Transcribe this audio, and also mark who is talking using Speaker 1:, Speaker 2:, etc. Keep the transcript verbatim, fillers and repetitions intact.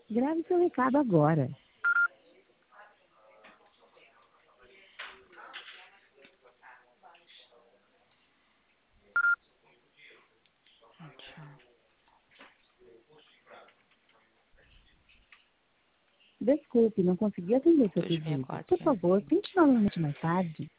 Speaker 1: Grave seu recado agora.
Speaker 2: Tchau.
Speaker 1: Desculpe, não consegui atender seu
Speaker 2: Dois meia
Speaker 1: pedido.
Speaker 2: quatro
Speaker 1: Por
Speaker 2: quinze
Speaker 1: favor,
Speaker 2: vinte.
Speaker 1: tente novamente mais tarde.